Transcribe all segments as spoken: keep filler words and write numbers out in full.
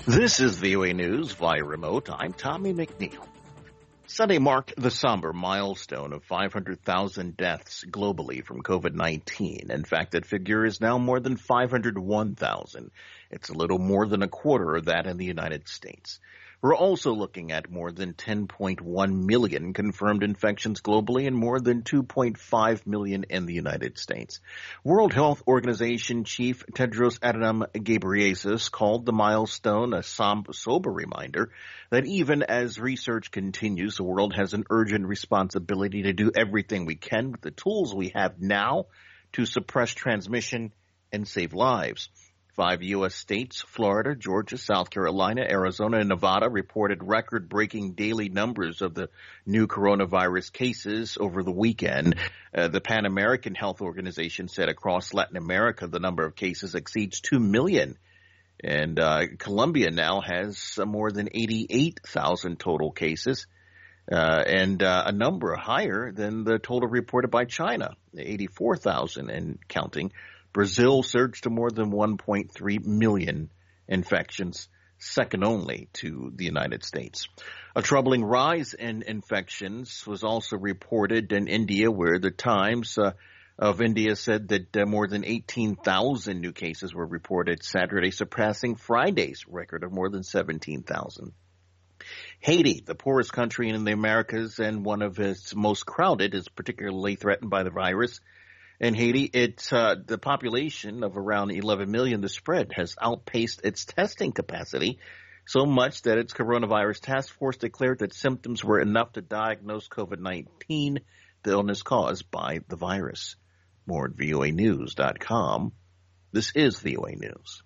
This is V O A News via remote. I'm Tommy McNeil. Sunday marked the somber milestone of five hundred thousand deaths globally from COVID nineteen. In fact, that figure is now more than five hundred one thousand. It's a little more than a quarter of that in the United States. We're also looking at more than ten point one million confirmed infections globally and more than two point five million in the United States. World Health Organization Chief Tedros Adhanom Ghebreyesus called the milestone a somber, sober reminder that even as research continues, the world has an urgent responsibility to do everything we can with the tools we have now to suppress transmission and save lives. Five U S states, Florida, Georgia, South Carolina, Arizona, and Nevada, reported record-breaking daily numbers of the new coronavirus cases over the weekend. Uh, the Pan American Health Organization said across Latin America, the number of cases exceeds two million. And uh, Colombia now has uh, more than eighty-eight thousand total cases, uh, and uh, a number higher than the total reported by China, eighty-four thousand and counting. Brazil surged to more than one point three million infections, second only to the United States. A troubling rise in infections was also reported in India, where the Times uh, of India said that uh, more than eighteen thousand new cases were reported Saturday, surpassing Friday's record of more than seventeen thousand. Haiti, the poorest country in the Americas and one of its most crowded, is particularly threatened by the virus. In Haiti, it's uh, the population of around eleven million. The spread has outpaced its testing capacity so much that its coronavirus task force declared that symptoms were enough to diagnose COVID nineteen, the illness caused by the virus. More at V O A news dot com. This is V O A News.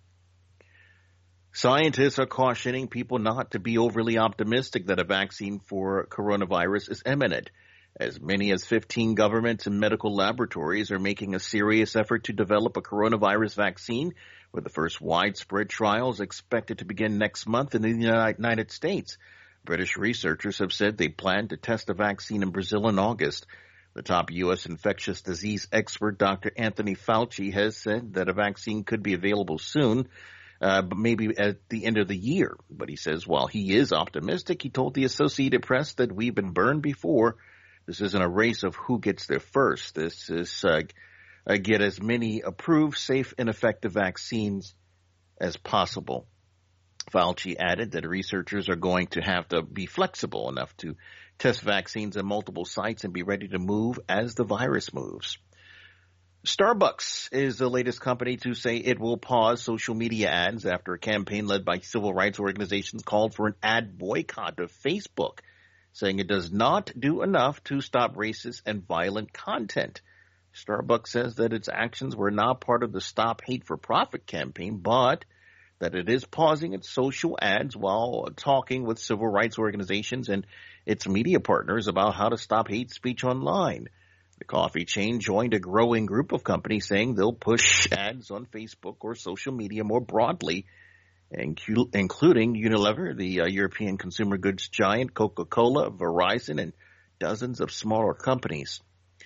Scientists are cautioning people not to be overly optimistic that a vaccine for coronavirus is imminent. As many as fifteen governments and medical laboratories are making a serious effort to develop a coronavirus vaccine, with the first widespread trials expected to begin next month in the United States. British researchers have said they plan to test the vaccine in Brazil in August. The top U S infectious disease expert, Doctor Anthony Fauci, has said that a vaccine could be available soon, uh, but maybe at the end of the year. But he says while he is optimistic, he told the Associated Press that we've been burned before. This isn't a race of who gets there first. This is uh, uh, get as many approved, safe, and effective vaccines as possible. Fauci added that researchers are going to have to be flexible enough to test vaccines at multiple sites and be ready to move as the virus moves. Starbucks is the latest company to say it will pause social media ads after a campaign led by civil rights organizations called for an ad boycott of Facebook, saying it does not do enough to stop racist and violent content. Starbucks says that its actions were not part of the Stop Hate for Profit campaign, but that it is pausing its social ads while talking with civil rights organizations and its media partners about how to stop hate speech online. The coffee chain joined a growing group of companies saying they'll push ads on Facebook or social media more broadly, including Unilever, the uh, European consumer goods giant, Coca-Cola, Verizon, and dozens of smaller companies.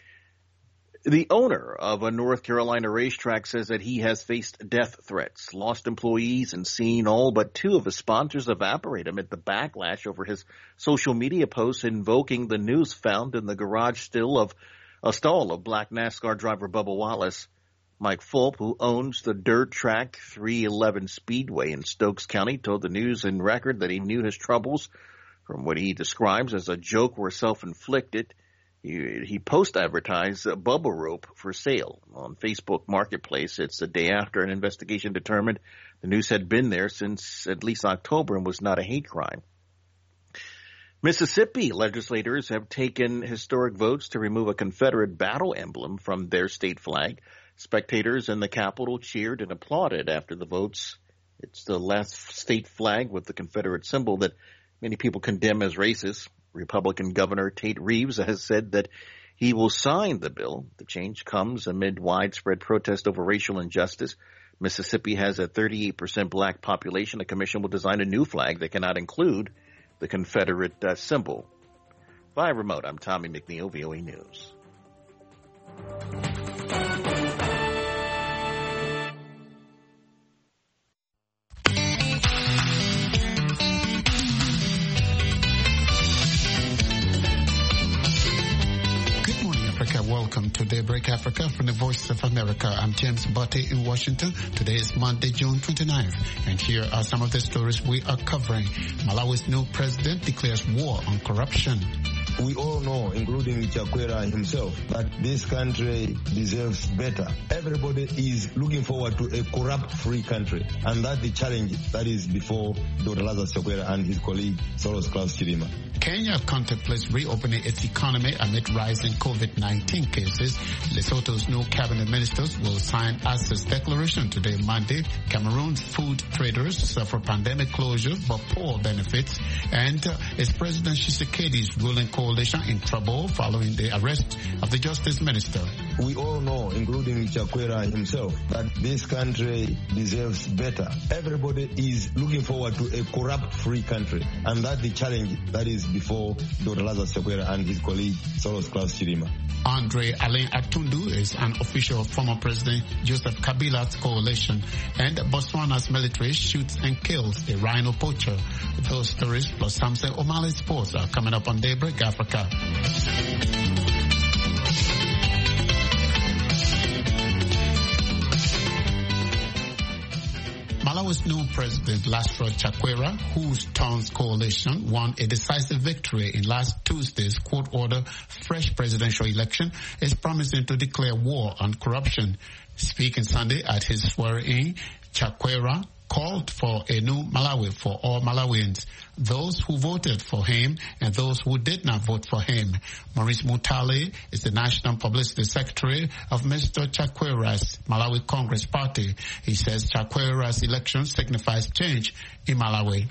The owner of a North Carolina racetrack says that he has faced death threats, lost employees, and seen all but two of his sponsors evaporate amid the backlash over his social media posts invoking the news found in the garage still of a stall of black NASCAR driver Bubba Wallace. Mike Fulp, who owns the dirt track three eleven Speedway in Stokes County, told the News and Record that he knew his troubles from what he describes as a joke were self-inflicted. He, he post-advertised a Bubba rope for sale on Facebook Marketplace. It's the day after an investigation determined the noose had been there since at least October and was not a hate crime. Mississippi legislators have taken historic votes to remove a Confederate battle emblem from their state flag. Spectators in the Capitol cheered and applauded after the votes. It's the last state flag with the Confederate symbol that many people condemn as racist. Republican Governor Tate Reeves has said that he will sign the bill. The change comes amid widespread protest over racial injustice. Mississippi has a thirty-eight percent black population. The commission will design a new flag that cannot include the Confederate uh, symbol. Via remote, I'm Tommy McNeil, V O A News. Africa from the Voice of America. I'm James Botte in Washington. Today is Monday, June twenty-ninth, and here are some of the stories we are covering. Malawi's new president declares war on corruption. We all know, including Chakwera himself, that this country deserves better. Everybody is looking forward to a corrupt-free country, and that's the challenge that is before Doctor Lazarus Chakwera and his colleague, Saulos Klaus Chilima. Kenya contemplates reopening its economy amid rising COVID nineteen cases. Lesotho's new cabinet ministers will sign access declaration today, Monday. Cameroon's food traders suffer pandemic closures but poor benefits. And uh, is President Tshisekedi's ruling coalition in trouble following the arrest of the justice minister? We all know, including Chakwera himself, that this country deserves better. Everybody is looking forward to a corrupt-free country, and that's the challenge that is before Doctor Lazarus Chakwera and his colleague, Saulos Klaus Chilima. Andre Alain Atundu is an official of former President Joseph Kabila's coalition, and Botswana's military shoots and kills a rhino poacher. Those stories plus Samson O'Malley Sports are coming up on Daybreak Africa. Malawi's new president, Lazarus Chakwera, whose Tongues coalition won a decisive victory in last Tuesday's court-order fresh presidential election, is promising to declare war on corruption. Speaking Sunday at his swearing-in, Chakwera called for a new Malawi for all Malawians, those who voted for him and those who did not vote for him. Maurice Mutale is the National Publicity Secretary of Mister Chakwera's Malawi Congress Party. He says Chakwera's election signifies change in Malawi.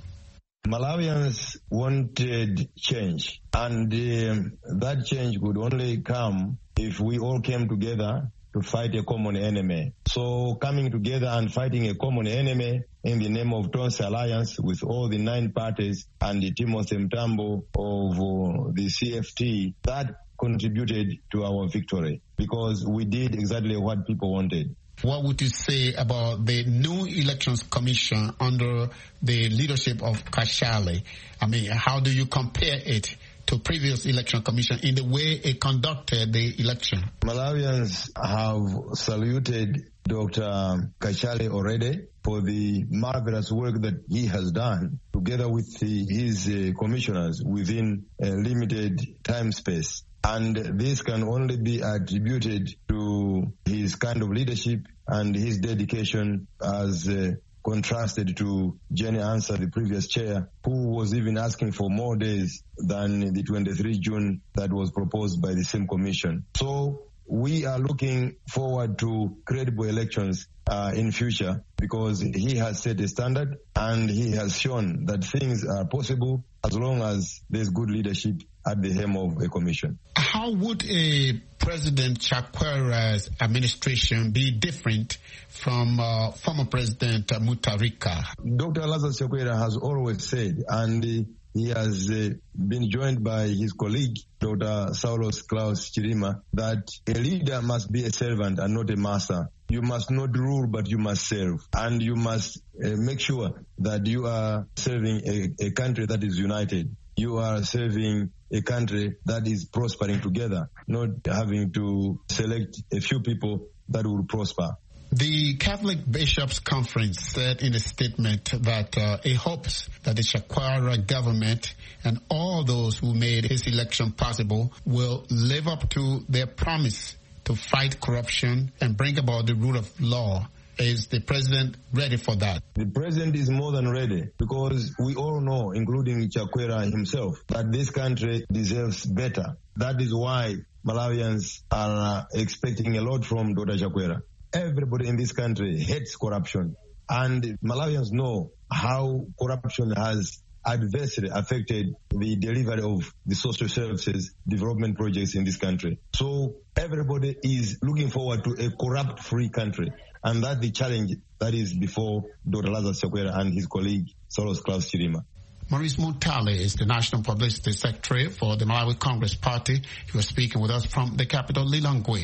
Malawians wanted change, and um, that change could only come if we all came together to fight a common enemy. So coming together and fighting a common enemy in the name of Tonse Alliance with all the nine parties and the Timothy Mtambo of uh, the C F T, that contributed to our victory because we did exactly what people wanted. What would you say about the new Elections Commission under the leadership of Kashali? I mean, how do you compare it to previous election commission in the way it conducted the election? Malawians have saluted Doctor Kashali already for the marvelous work that he has done together with the, his uh, commissioners within a limited time space. And this can only be attributed to his kind of leadership and his dedication as uh, contrasted to Jenny Ansah, the previous chair, who was even asking for more days than the twenty-third of June that was proposed by the same commission. So we are looking forward to credible elections uh, in future because he has set a standard and he has shown that things are possible as long as there's good leadership at the helm of a commission. How would a President Chakwera's administration be different from uh, former President uh, Mutharika? Doctor Lazarus Chakwera has always said, and uh, he has uh, been joined by his colleague, Doctor Saulos Klaus Chilima, that a leader must be a servant and not a master. You must not rule, but you must serve. And you must uh, make sure that you are serving a, a country that is united. You are serving a country that is prospering together, not having to select a few people that will prosper. The Catholic Bishops' Conference said in a statement that uh, it hopes that the Chakwera government and all those who made his election possible will live up to their promise to fight corruption and bring about the rule of law. Is the president ready for that? The president is more than ready because we all know, including Chakwera himself, that this country deserves better. That is why Malawians are uh, expecting a lot from Doctor Chakwera. Everybody in this country hates corruption, and Malawians know how corruption has adversely affected the delivery of the social services development projects in this country. So everybody is looking forward to a corrupt-free country, and that's the challenge that is before Doctor Lazarus Chakwera and his colleague, Saulos Klaus Chilima. Maurice Mutale is the National Publicity Secretary for the Malawi Congress Party. He was speaking with us from the capital, Lilongwe.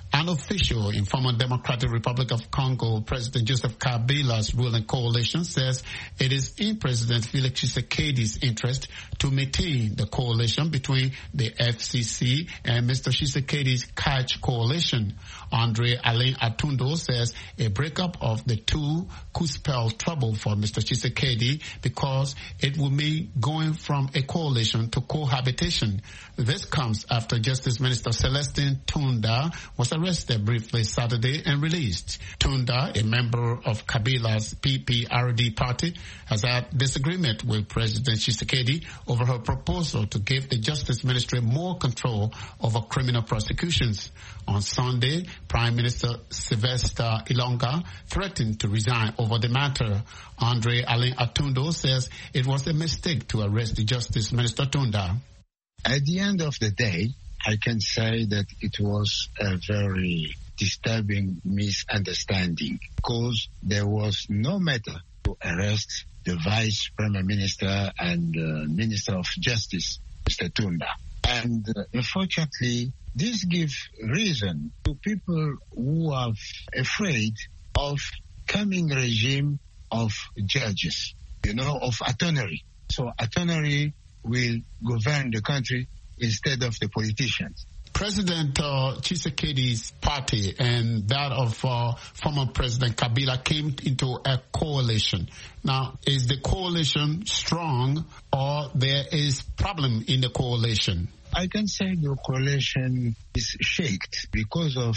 An official in former Democratic Republic of Congo, President Joseph Kabila's ruling coalition, says it is in President Felix Tshisekedi's interest to maintain the coalition between the F C C and Mister Tshisekedi's Catch coalition. Andre Alain Atundo says a breakup of the two could spell trouble for Mister Tshisekedi because it will mean going from a coalition to cohabitation. This comes after Justice Minister Celestin Tunda was arrested briefly Saturday and released. Tunda, a member of Kabila's P P R D party, has had disagreement with President Tshisekedi over her proposal to give the Justice Ministry more control over criminal prosecutions. On Sunday, Prime Minister Sylvester Ilonga threatened to resign over the matter. Andre Alain Atundo says it was a mistake to arrest the Justice Minister Tunda. At the end of the day, I can say that it was a very disturbing misunderstanding because there was no matter to arrest the Vice Prime Minister and uh, Minister of Justice, Mister Tunda. And uh, unfortunately, this gives reason to people who are afraid of coming regime of judges, you know, of autonomy. So autonomy will govern the country instead of the politicians. President uh, Tshisekedi's party and that of uh, former President Kabila came into a coalition. Now, is the coalition strong or there is problem in the coalition? I can say the coalition is shaken because of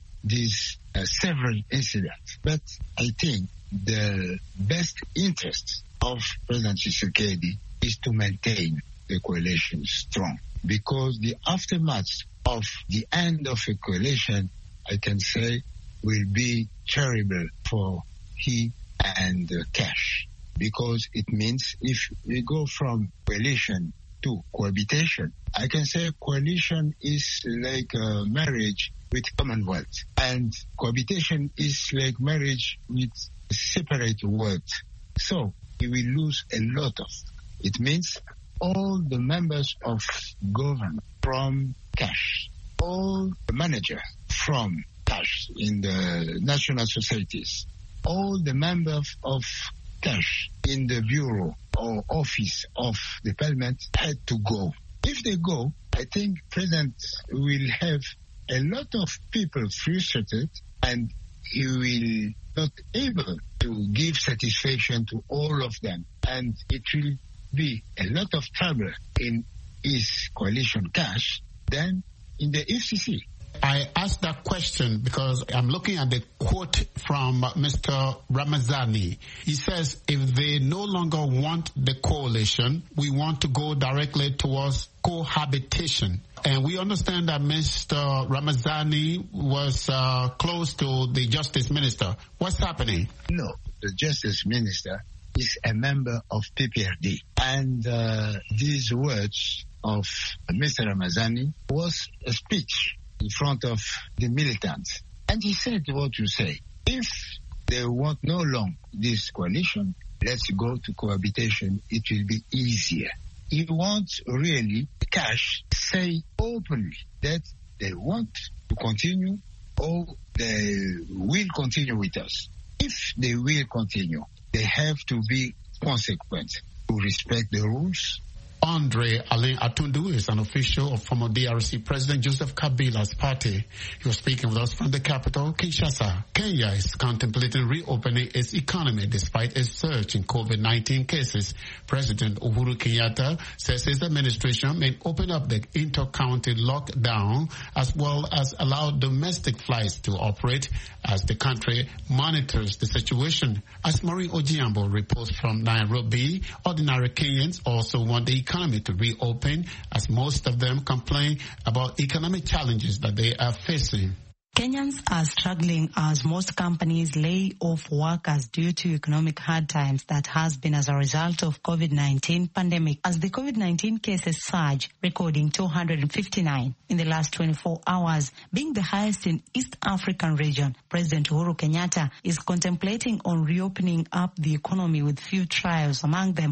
these uh, several incidents. But I think the best interest of President Tshisekedi is to maintain the coalition strong, because the aftermath of the end of a coalition, I can say, will be terrible for he and uh, Cash, because it means if we go from coalition to cohabitation, I can say coalition is like a marriage with Commonwealth, and cohabitation is like marriage with separate words. So we will lose a lot of. It means all the members of government from Cash, all the managers from Cash in the national societies, all the members of Cash in the bureau or office of the parliament had to go. If they go, I think President will have a lot of people frustrated and he will not able to give satisfaction to all of them. And it will be a lot of trouble in his coalition Cash than in the F C C. I asked that question because I'm looking at the quote from Mister Ramazani. He says, if they no longer want the coalition, we want to go directly towards cohabitation. And we understand that Mister Ramazani was uh, close to the Justice Minister. What's happening? No, the Justice Minister is a member of P P R D. And uh, these words of Mister Ramazani was a speech in front of the militants. And he said what you say. If they want no longer this coalition, let's go to cohabitation. It will be easier. He wants really Cash say openly that they want to continue or they will continue with us. If they will continue, they have to be consequent to respect the rules. Andre Alain Atundu is an official of former D R C President Joseph Kabila's party. He was speaking with us from the capital, Kinshasa. Kenya is contemplating reopening its economy despite a surge in COVID nineteen cases. President Uhuru Kenyatta says his administration may open up the inter-county lockdown as well as allow domestic flights to operate as the country monitors the situation. As Maureen Ojiambo reports from Nairobi, ordinary Kenyans also want the economy to reopen as most of them complain about economic challenges that they are facing. Kenyans are struggling as most companies lay off workers due to economic hard times that has been as a result of COVID nineteen pandemic. As the COVID nineteen cases surge, recording two hundred fifty-nine in the last twenty-four hours, being the highest in East African region, President Uhuru Kenyatta is contemplating on reopening up the economy with few trials, among them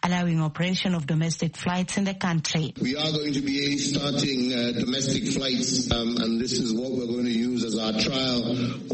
allowing operation of domestic flights in the country. We are going to be starting uh, domestic flights, um, and this is what we're going to use as our trial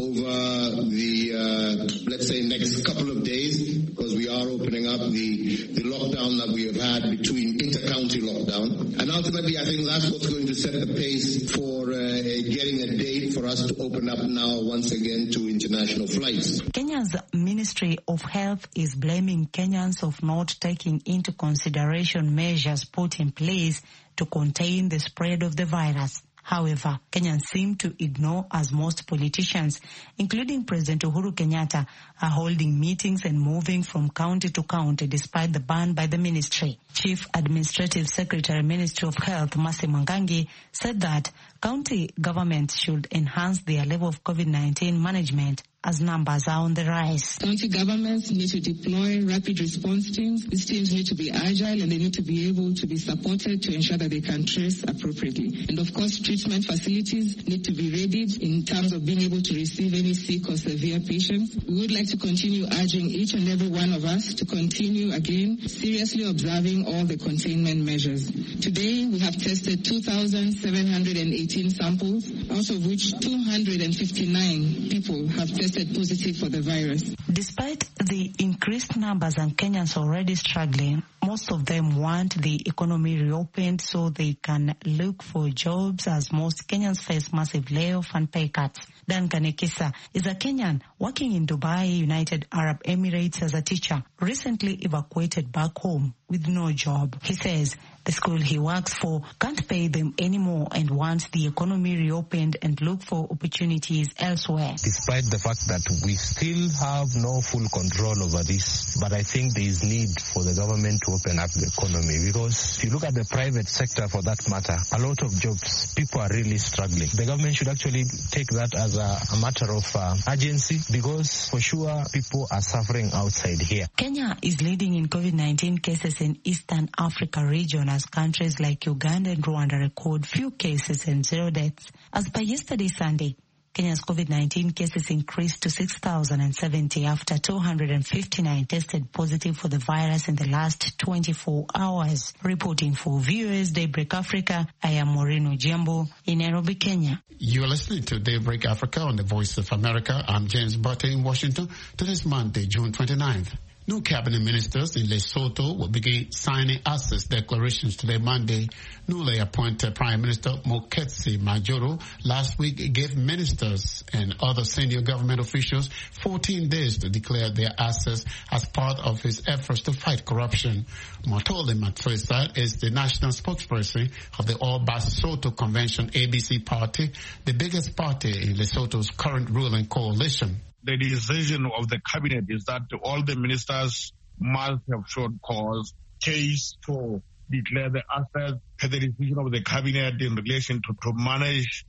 over the, uh, let's say, next couple of days, because we are opening up the, the lockdown that we have had between inter-county lockdown. And ultimately, I think that's what's going to set the pace for uh, getting a date for us to open up now once again to international flights. Kenya's Ministry of Health is blaming Kenyans of not taking into consideration measures put in place to contain the spread of the virus. However, Kenyans seem to ignore as most politicians, including President Uhuru Kenyatta, are holding meetings and moving from county to county despite the ban by the ministry. Chief Administrative Secretary, Ministry of Health, Mercy Mwangangi, said that county governments should enhance their level of COVID nineteen management as numbers are on the rise. County governments need to deploy rapid response teams. These teams need to be agile and they need to be able to be supported to ensure that they can trace appropriately. And of course, treatment facilities need to be readied in terms of being able to receive any sick or severe patients. We would like to continue urging each and every one of us to continue, again, seriously observing all the containment measures. Today, we have tested two thousand seven hundred eighteen samples, out of which two hundred fifty-nine people have tested positive for the virus. Despite the increased numbers and Kenyans already struggling, most of them want the economy reopened so they can look for jobs, as most Kenyans face massive layoff and pay cuts. Dan Kanekisa is a Kenyan working in Dubai, United Arab Emirates as a teacher, recently evacuated back home with no job. He says the school he works for can't pay them anymore and wants the economy reopened and look for opportunities elsewhere. Despite the fact that we still have no full control over this, but I think there is need for the government to open up the economy, because if you look at the private sector for that matter, a lot of jobs, people are really struggling. The government should actually take that as a, a matter of uh, urgency, because for sure people are suffering outside here. Kenya is leading in COVID nineteen cases in Eastern Africa region as countries like Uganda and Rwanda record few cases and zero deaths. As by yesterday Sunday, Kenya's COVID nineteen cases increased to six thousand seventy after two hundred fifty-nine tested positive for the virus in the last twenty-four hours. Reporting for Viewers Daybreak Africa, I am Moreno Jembo in Nairobi, Kenya. You are listening to Daybreak Africa on the Voice of America. I'm James Butter in Washington. Today's Monday, June twenty-ninth. New cabinet ministers in Lesotho will begin signing access declarations today, Monday. Newly appointed Prime Minister Moketsi Majoro last week gave ministers and other senior government officials fourteen days to declare their access as part of his efforts to fight corruption. Motole Matswesa is the national spokesperson of the All Basotho Convention A B C party, the biggest party in Lesotho's current ruling coalition. The decision of the cabinet is that all the ministers must have shown cause, case to declare the assets, the decision of the cabinet in relation to, to manage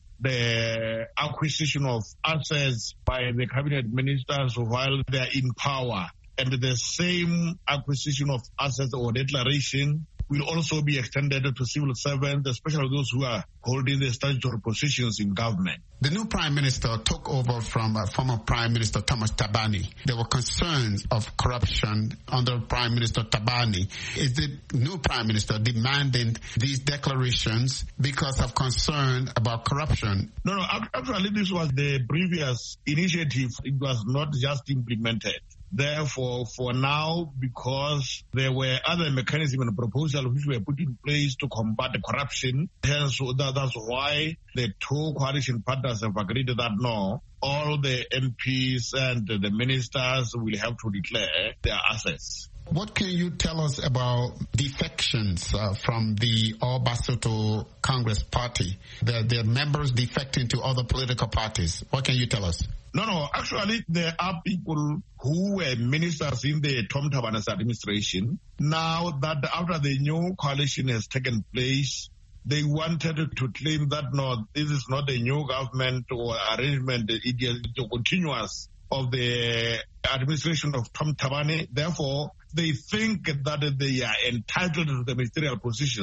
the acquisition of assets by the cabinet ministers while they are in power. And the same acquisition of assets or declaration will also be extended to civil servants, especially those who are holding the statutory positions in government. The new Prime Minister took over from uh, former Prime Minister Thomas Thabane. There were concerns of corruption under Prime Minister Thabane. Is the new Prime Minister demanding these declarations because of concern about corruption? No, no, actually this was the previous initiative. It was not just implemented. Therefore, for now, because there were other mechanisms and proposals which were put in place to combat the corruption, hence that, that's why the two coalition partners have agreed that no, all the M Ps and the ministers will have to declare their assets. What can you tell us about defections uh, from the All Basotho Congress Party? The, the members defecting to other political parties. What can you tell us? No, no. Actually, there are people who were ministers in the Tom Thabane's administration. Now that after the new coalition has taken place, they wanted to claim that no, this is not a new government or arrangement. It is continuous of the administration of Tom Thabane. Therefore, they think that they are entitled to the ministerial positions.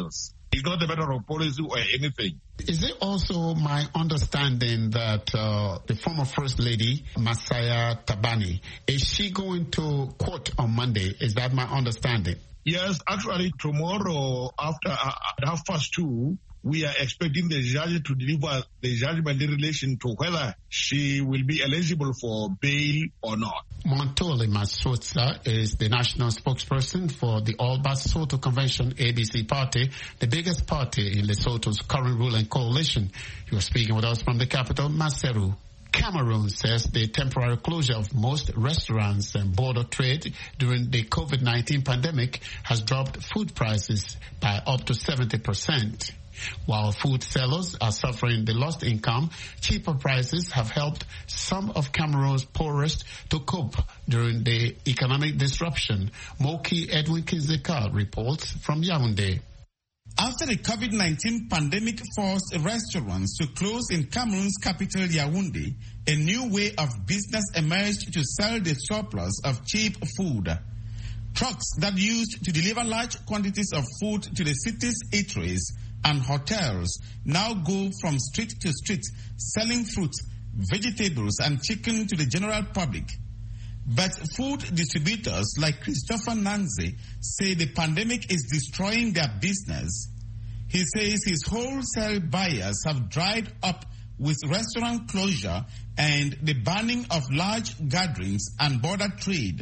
It's not a matter of policy or anything. Is it also my understanding that uh, the former First Lady, Masaya Tabani, is she going to court on Monday? Is that my understanding? Yes, actually tomorrow after uh, at half past two, we are expecting the judge to deliver the judgment in relation to whether she will be eligible for bail or not. Montole Masotsa is the national spokesperson for the All Basotho Convention A B C party, the biggest party in Lesotho's current ruling coalition. You are speaking with us from the capital, Maseru. Cameroon says the temporary closure of most restaurants and border trade during the COVID nineteen pandemic has dropped food prices by up to seventy percent. While food sellers are suffering the lost income, cheaper prices have helped some of Cameroon's poorest to cope during the economic disruption. Moki Edwin Kinzeka reports from Yaoundé. After the COVID nineteen pandemic forced restaurants to close in Cameroon's capital Yaoundé, a new way of business emerged to sell the surplus of cheap food. Trucks that used to deliver large quantities of food to the city's eateries and hotels now go from street to street selling fruit, vegetables and chicken to the general public. But food distributors like Christopher Nanze say the pandemic is destroying their business. He says his wholesale buyers have dried up with restaurant closure and the banning of large gatherings and border trade.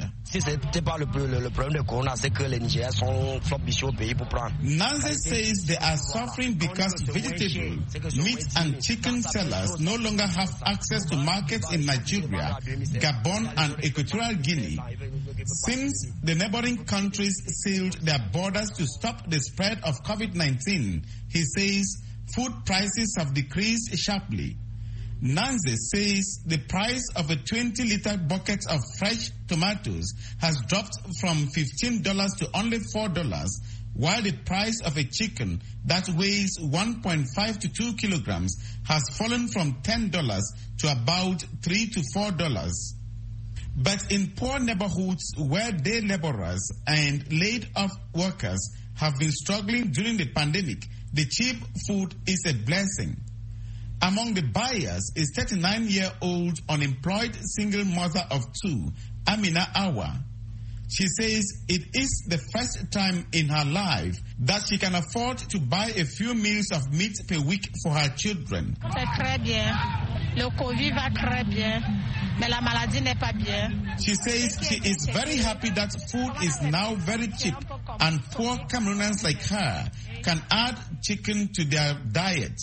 Nanze says they are suffering because vegetable, meat and chicken sellers no longer have access to markets in Nigeria, Gabon and Equatorial Guinea. Since the neighboring countries sealed their borders to stop the spread of COVID nineteen, he says food prices have decreased sharply. Nanze says the price of a twenty liter bucket of fresh tomatoes has dropped from fifteen dollars to only four dollars, while the price of a chicken that weighs one point five to two kilograms has fallen from ten dollars to about three to four dollars. But in poor neighborhoods where day laborers and laid-off workers have been struggling during the pandemic, the cheap food is a blessing. Among the buyers is thirty-nine-year-old unemployed single mother of two, Amina Awa. She says it is the first time in her life that she can afford to buy a few meals of meat per week for her children. She says she is very happy that food is now very cheap and poor Cameroonians like her can add chicken to their diet.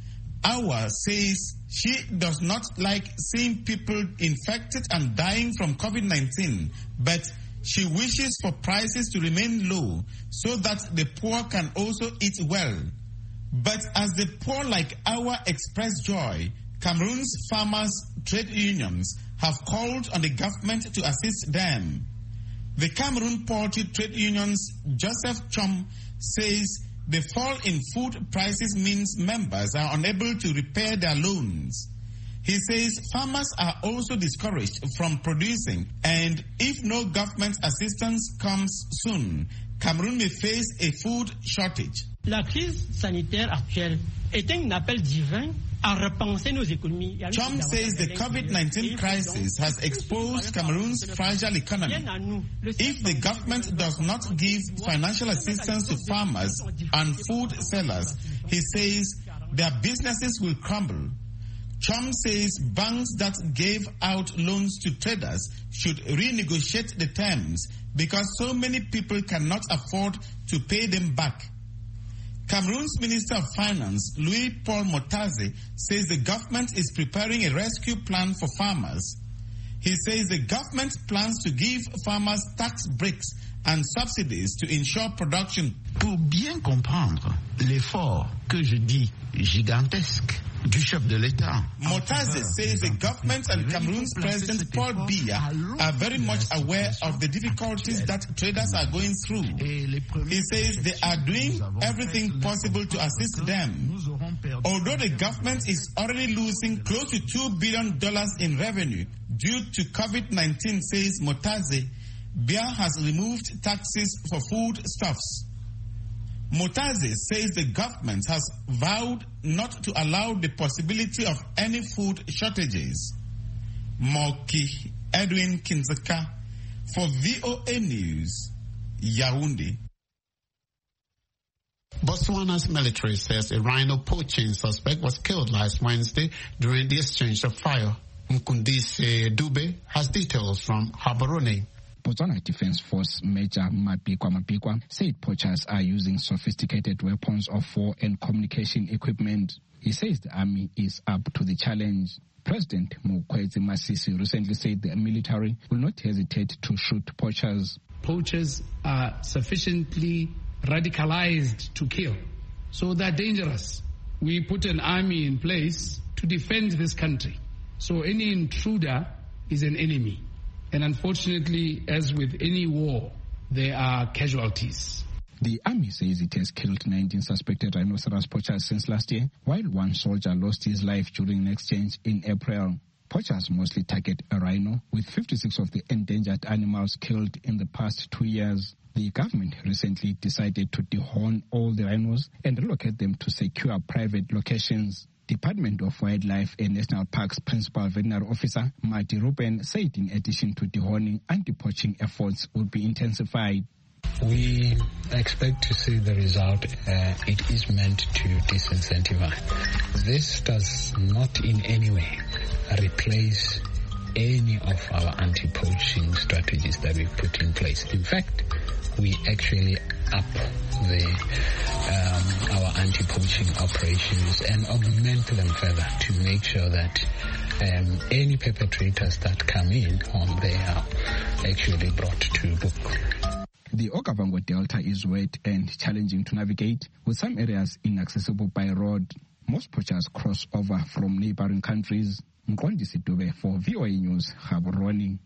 Awa says she does not like seeing people infected and dying from COVID nineteen, but she wishes for prices to remain low so that the poor can also eat well. But as the poor like Awa express joy, Cameroon's farmers' trade unions have called on the government to assist them. The Cameroon Poultry Trade Union's Joseph Chom says the fall in food prices means members are unable to repay their loans. He says farmers are also discouraged from producing, and if no government assistance comes soon, Cameroon may face a food shortage. La crise sanitaire actuelle est un appel divin à repenser nos économies. Chom says the COVID nineteen crisis has exposed Cameroon's fragile economy. If the government does not give financial assistance to farmers and food sellers, he says their businesses will crumble. Chom says banks that gave out loans to traders should renegotiate the terms because so many people cannot afford to pay them back. Cameroon's Minister of Finance, Louis-Paul Motaze, says the government is preparing a rescue plan for farmers. He says the government plans to give farmers tax breaks and subsidies to ensure production. Pour bien comprendre l'effort que je dis gigantesque du chef de l'État. Motaze says the government and Cameroon's President Paul Biya are very much aware of the difficulties that traders are going through. He says they are doing everything possible to assist them. Although the government is already losing close to two billion dollars in revenue due to COVID nineteen, says Motaze, Biya has removed taxes for food stuffs. Mutaze says the government has vowed not to allow the possibility of any food shortages. Moki Edwin Kinzaka for V O A News, Yaoundé. Botswana's military says a rhino poaching suspect was killed last Wednesday during the exchange of fire. Mkundise Dube has details from Gaborone. Botswana Defense Force Major Mapikwa Mapikwa said poachers are using sophisticated weapons of war and communication equipment. He says the army is up to the challenge. President Mokwetsi Masisi recently said the military will not hesitate to shoot poachers. Poachers are sufficiently radicalized to kill, so they're dangerous. We put an army in place to defend this country. So any intruder is an enemy. And unfortunately, as with any war, there are casualties. The army says it has killed nineteen suspected rhinoceros poachers since last year, while one soldier lost his life during an exchange in April. Poachers mostly target a rhino, with fifty-six of the endangered animals killed in the past two years. The government recently decided to dehorn all the rhinos and relocate them to secure private locations. Department of Wildlife and National Parks Principal Veterinary Officer Marty Ruben said in addition to dehorning, anti-poaching efforts will be intensified. We expect to see the result. Uh, it is meant to disincentivize. This does not in any way replace any of our anti-poaching strategies that we put in place. In fact, we actually up the um, our anti-poaching operations and augment them further to make sure that um, any perpetrators that come in, um, they are actually brought to book. The Okavango Delta is wet and challenging to navigate, with some areas inaccessible by road. Most poachers cross over from neighboring countries. Mkondisi Dube for V O A News, Gaborone.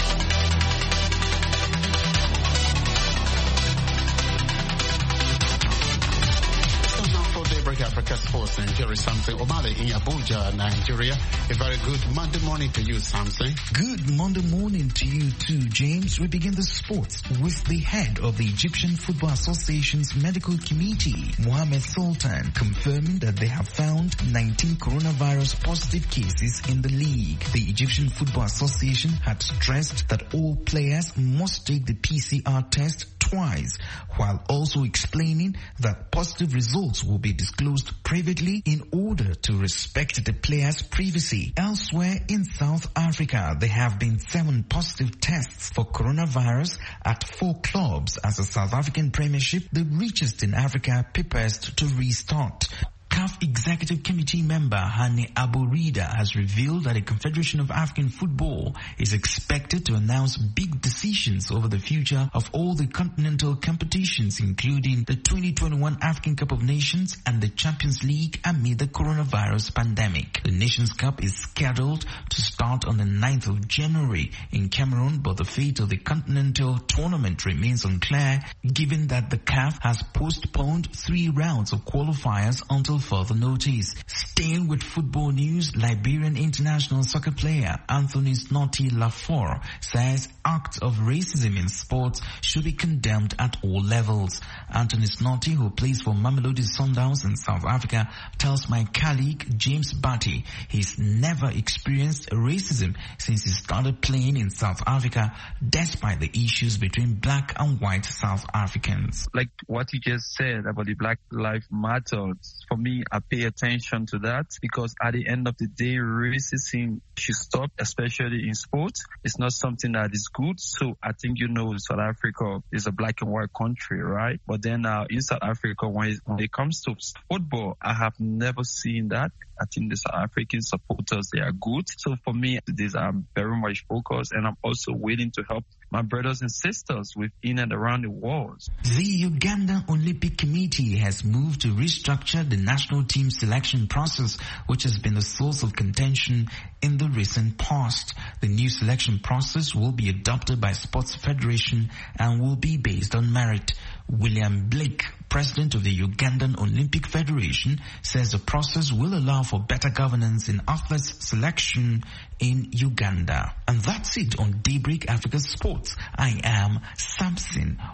Daybreak Africa Sports, and here is Samson Omale in Abuja, Nigeria. A very good Monday morning to you, Samson. Good Monday morning to you too, James. We begin the sports with the head of the Egyptian Football Association's Medical Committee, Mohamed Sultan, confirming that they have found nineteen coronavirus positive cases in the league. The Egyptian Football Association had stressed that all players must take the P C R test twice, while also explaining that positive results will be disclosed privately in order to respect the players' privacy. Elsewhere in South Africa, there have been seven positive tests for coronavirus at four clubs as the South African Premiership, the richest in Africa, prepares to restart. C A F Executive Committee member Hani Abu-Rida has revealed that the Confederation of African Football is expected to announce big decisions over the future of all the continental competitions, including the twenty twenty-one African Cup of Nations and the Champions League amid the coronavirus pandemic. The Nations Cup is scheduled to start on the ninth of January in Cameroon, but the fate of the continental tournament remains unclear, given that the C A F has postponed three rounds of qualifiers until further notice. Staying with football news, Liberian international soccer player Anthony Snotty Lafour says acts of racism in sports should be condemned at all levels. Anthony Snotty, who plays for Mamelodi Sundowns in South Africa, tells my colleague James Batty he's never experienced racism since he started playing in South Africa, despite the issues between black and white South Africans. Like what you just said about the Black Lives Matter, for me, I pay attention to that because at the end of the day, racism should stop, especially in sports. It's not something that is good. So I think, you know, South Africa is a black and white country, right? But then uh, in South Africa, when it, when it comes to football, I have never seen that. I think the South African supporters, they are good. So for me, this I'm very much focused, and I'm also willing to help my brothers and sisters within and around the world. The Ugandan Olympic Committee has moved to restructure the national team selection process, which has been a source of contention in the recent past. The new selection process will be adopted by Sports Federation and will be based on merit. William Blake, president of the Ugandan Olympic Federation, says the process will allow for better governance in athletes selection in Uganda. And that's it on Daybreak Africa Sports. I am Samson Omar.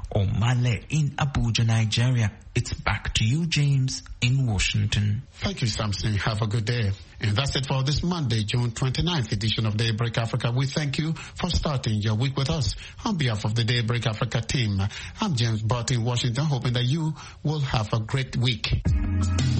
Omale in Abuja, Nigeria. It's back to you, James, in Washington. Thank you, Samson. Have a good day. And that's it for this Monday, June twenty-ninth edition of Daybreak Africa. We thank you for starting your week with us. On behalf of the Daybreak Africa team, I'm James Butt in Washington, hoping that you will have a great week.